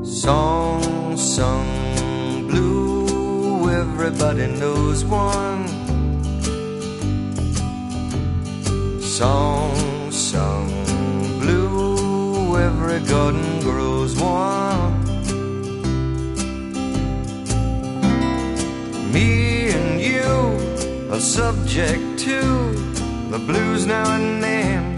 Song sung blue, everybody knows one. Song sung blue, every garden grows one. Me and you are subject to the blues now and then.